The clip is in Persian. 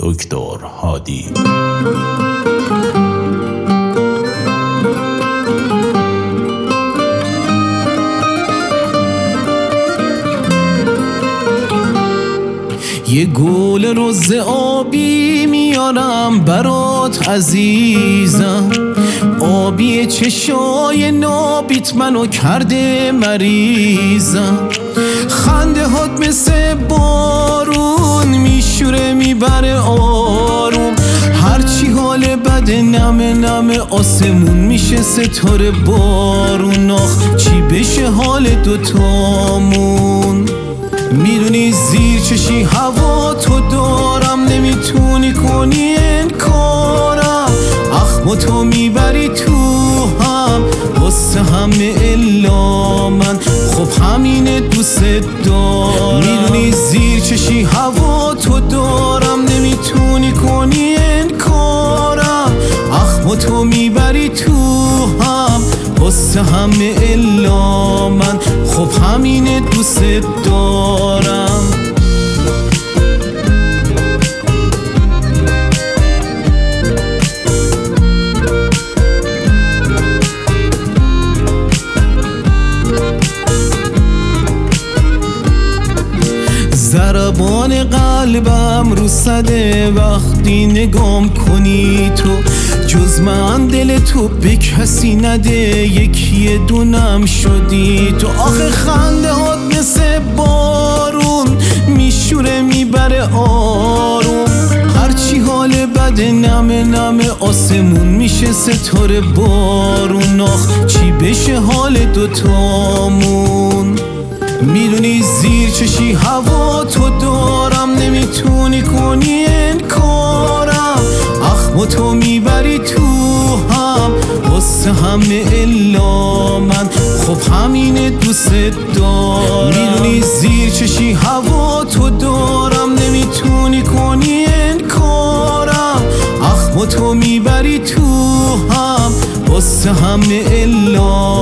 دکتر هادی. یه گل رز آبی میارم برات عزیزم، آبی چشای نابیت منو کرده مریضم. خنده هات مثل بارون میشوره میبره آروم، هرچی حال بده نمه نمه آسمون میشه ستاره بارون. آخ چی بشه حال دوتامون، میدونی زیر چشی هوا تو دارم، نمیتونی کنی انکارم. اخم تو میبری تو هم واسه همه الا من، خب همینه دوست دارم. میدونی زیر چشی هوا تو دارم، نمیتونی کنی انکارم. اخم تو میبری تو هم واسه همه الا من، خب همینه دوست دارم. ضربان قلبم رو صده وقتی نگام کنی تو، جز من دل تو به کسی نده، یکی دونم شدی تو. آخه خنده هات مثل بارون میشوره میبره آروم، هرچی حال بده نمه نمه آسمون میشه ستاره بارون. آخ چی بشه حال دوتامون، میدونی زیر چشی هوا تو دارم، نمیتونی کنی انکارم. اخم تو میبری تو هم واسه همه الا من، خب همینه دوست دارم. میدونی زیر چشی هوا تو دارم، نمیتونی کنی انکارم. اخم تو میبری تو هم واسه همه الا